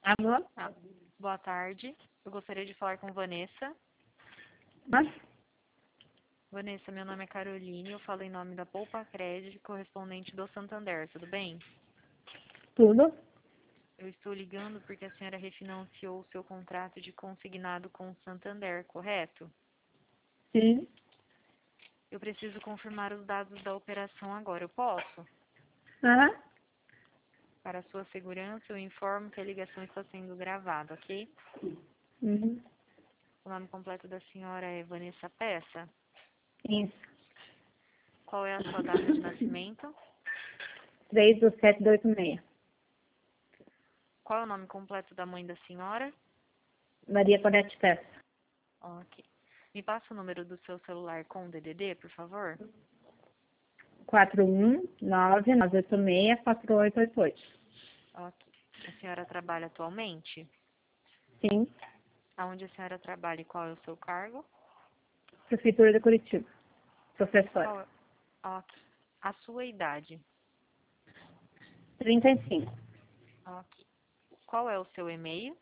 Alô? Ah, boa tarde. Eu gostaria de falar com Vanessa. Mas, Vanessa, meu nome é Caroline. Eu falo em nome da Poupa Crédito, correspondente do Santander. Tudo bem? tudo? Eu estou ligando porque a senhora refinanciou o seu contrato de consignado com o Santander, correto? Sim. Eu preciso confirmar os dados da operação agora. Eu posso? Aham. Para sua segurança, eu informo que a ligação está sendo gravada, ok? Uhum. O nome completo da senhora é Vanessa Peça. Isso. Qual é a sua data de nascimento? 3/7/86. Qual é o nome completo da mãe da senhora? Maria Corete Peça. Ok. Me passa o número do seu celular com o DDD, por favor? 419-986-4888. Ok. A senhora trabalha atualmente? Sim. Aonde a senhora trabalha e qual é o seu cargo? Prefeitura de Curitiba. Professora. Qual é... Ok. A sua idade? 35. Ok. Qual é o seu e-mail?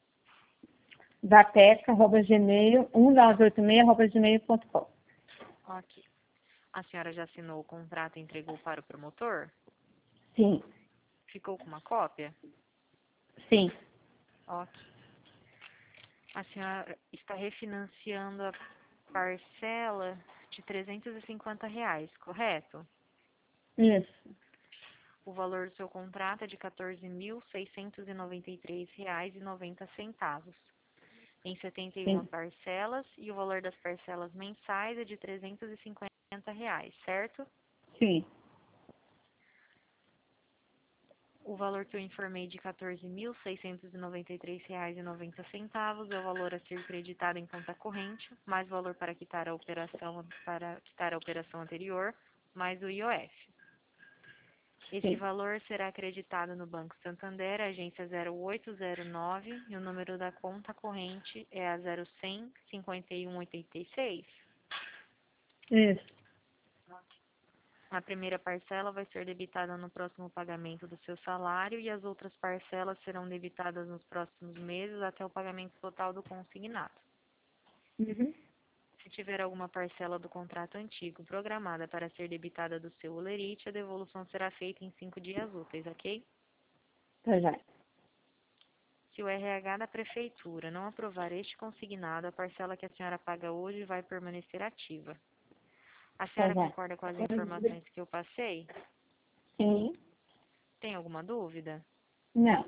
Vateca@gmail, 1986@gmail.com. Ok. A senhora já assinou o contrato e entregou para o promotor? Sim. Ficou com uma cópia? Sim. Ok. A senhora está refinanciando a parcela de R$ 350, correto? Isso. O valor do seu contrato é de R$ 14.693,90 em 71 Sim. parcelas e o valor das parcelas mensais é de R$ 350, certo? Sim. O valor que eu informei de R$ 14.693,90 é o valor a ser creditado em conta corrente, mais o valor para quitar a operação anterior, mais o IOF. Esse Sim. valor será acreditado no Banco Santander, agência 0809, e o número da conta corrente é a 0100 5186. Isso. A primeira parcela vai ser debitada no próximo pagamento do seu salário e as outras parcelas serão debitadas nos próximos meses até o pagamento total do consignado. Uhum. Se tiver alguma parcela do contrato antigo programada para ser debitada do seu holerite, a devolução será feita em 5 dias úteis, ok? Tá já. Se o RH da Prefeitura não aprovar este consignado, a parcela que a senhora paga hoje vai permanecer ativa. A Tá senhora já. concorda com as informações que eu passei? Sim. Tem alguma dúvida? Não.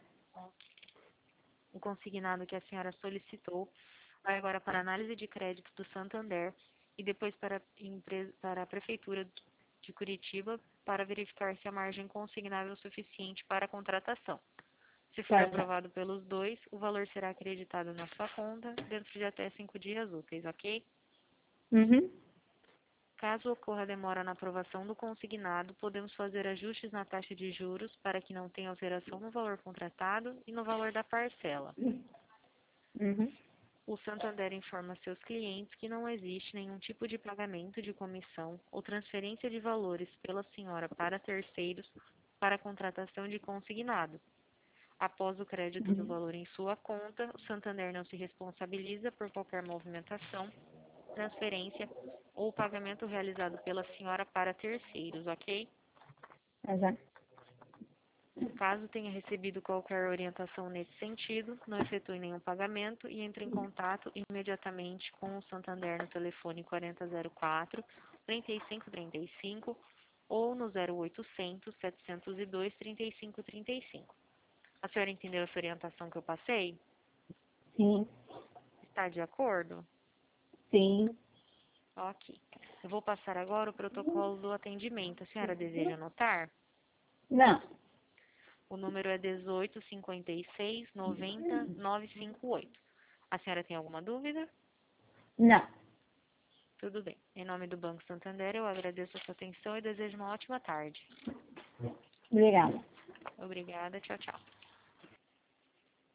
O consignado que a senhora solicitou vai agora para análise de crédito do Santander e depois para a Prefeitura de Curitiba para verificar se a margem consignável é o suficiente para a contratação. Se for Tá já. aprovado pelos dois, o valor será acreditado na sua conta dentro de até 5 dias úteis, ok? Uhum. Caso ocorra demora na aprovação do consignado, podemos fazer ajustes na taxa de juros para que não tenha alteração no valor contratado e no valor da parcela. Uhum. O Santander informa seus clientes que não existe nenhum tipo de pagamento de comissão ou transferência de valores pela senhora para terceiros para a contratação de consignado. Após o crédito do Uhum. valor em sua conta, o Santander não se responsabiliza por qualquer movimentação, transferência ou pagamento realizado pela senhora para terceiros, ok? Tá já. Caso tenha recebido qualquer orientação nesse sentido, não efetue nenhum pagamento e entre em contato imediatamente com o Santander no telefone 4004 3535 ou no 0800 702 3535. A senhora entendeu essa orientação que eu passei? Sim. Está de acordo? Sim. Ok. Eu vou passar agora o protocolo do atendimento. A senhora deseja anotar? Não. O número é 1856-90-958. A senhora tem alguma dúvida? Não. Tudo bem. Em nome do Banco Santander, eu agradeço a sua atenção e desejo uma ótima tarde. Obrigada. Obrigada. Tchau, tchau.